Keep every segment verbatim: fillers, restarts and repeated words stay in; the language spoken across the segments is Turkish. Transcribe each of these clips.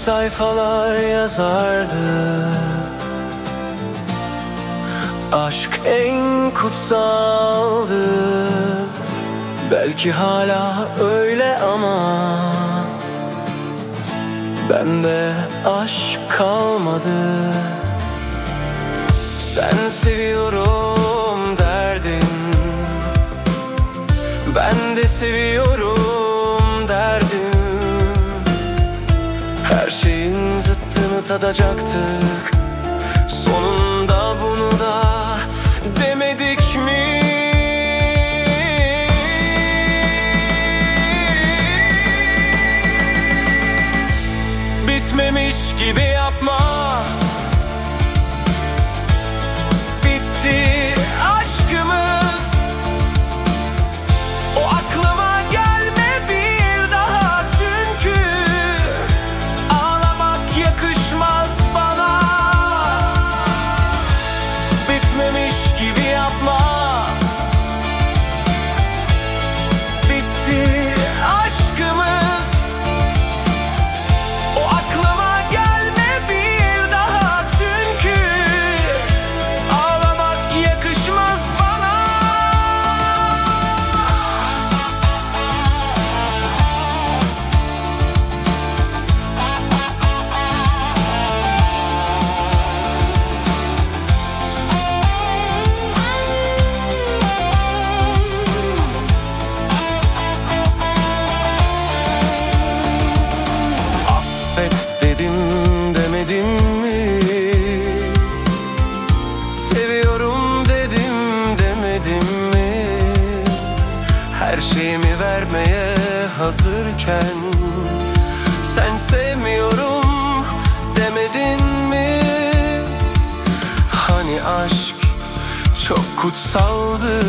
sayfalar yazardı. Aşk en kutsaldı. Belki hala öyle ama bende aşk kalmadı. Sen seviyorum derdin, ben de seviyorum derdim. Her şeyin zıttını tadacaktık, sonunda bunu da demedik mi? Bitmemiş gibi yapma. Bitti aşkımız. O aklıma gelme bir daha, çünkü ağlamak yakışmaz bana. Bitmemiş gibi yapma. Bitti aşkımız. O aklıma gelme bir daha, çünkü ağlamak yakışmaz bana. Affet dedim demedim mi? Seviyorum dedim demedim mi? Her şeyimi vermeye hazırken sen sevmiyorum demedin mi? Hani aşk çok kutsaldı,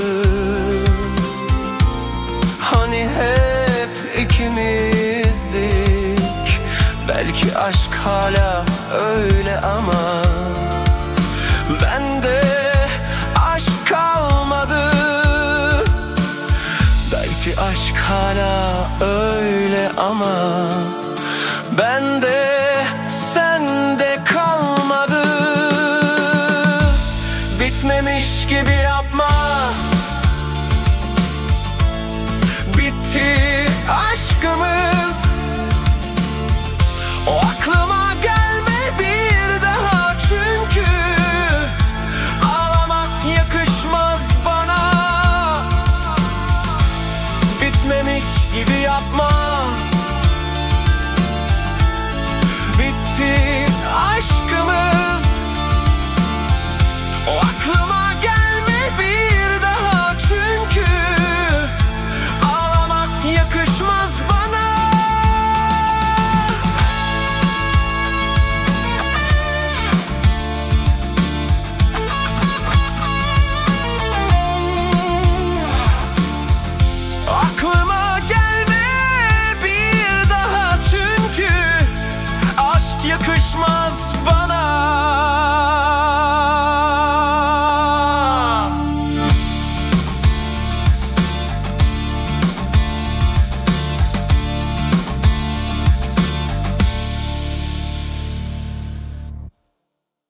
hani hep ikimizdik. Belki aşk hala öyle ama bende aşk kalmadı. Belki aşk hala öyle ama bende sende kalmadı. Bitmemiş gibi yapma. Bitti aşkımız.